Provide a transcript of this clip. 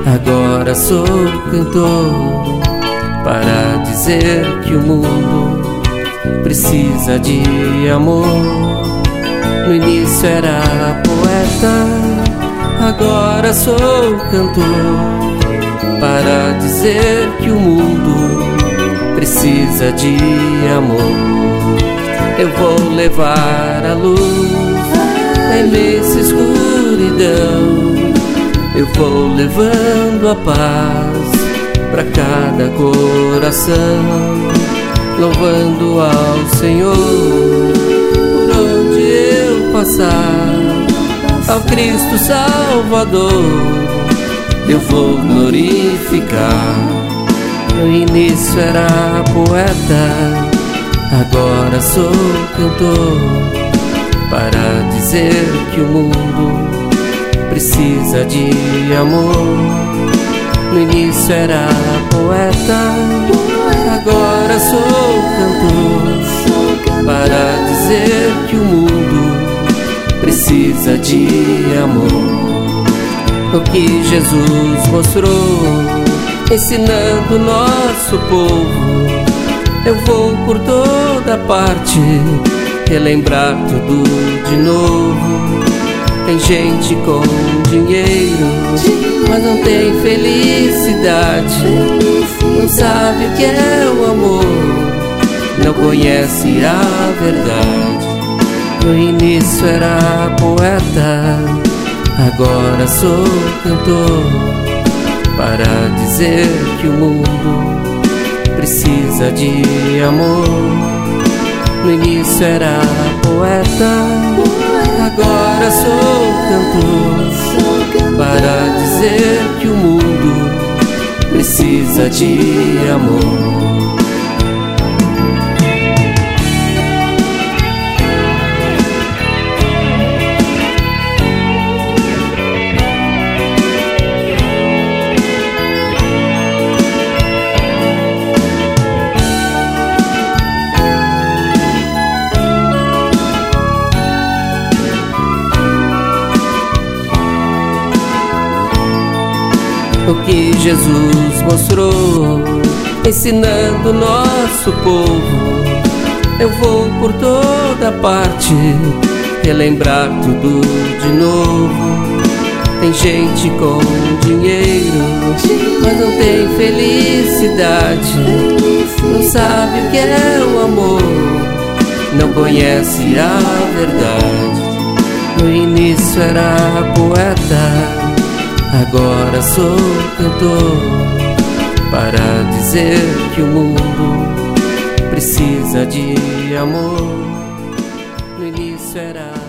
agora sou cantor para dizer que o mundo precisa de amor. No início era poeta, agora sou cantor para dizer que o mundo precisa de amor. Eu vou levar a luz na imensa escuridão, eu vou levando a paz pra cada coração, louvando ao Senhor por onde eu passar, ao Cristo Salvador eu vou glorificar. No início era poeta, agora sou cantor para dizer que o mundo precisa de amor. No início era poeta, agora sou cantor para dizer que o mundo precisa de amor. O que Jesus mostrou, ensinando nosso povo, eu vou por toda parte relembrar tudo de novo. Tem gente com dinheiro, mas não tem felicidade, não sabe o que é o amor, não conhece a verdade. No início era poeta, agora sou cantor para dizer que o mundo precisa de amor. No início era poeta, agora sou cantor para dizer que o mundo precisa de amor. O que Jesus mostrou, ensinando nosso povo, eu vou por toda parte relembrar tudo de novo. Tem gente com dinheiro, mas não tem felicidade, não sabe o que é o amor, não conhece a verdade. No início era poeta, agora sou cantor para dizer que o mundo precisa de amor. No início era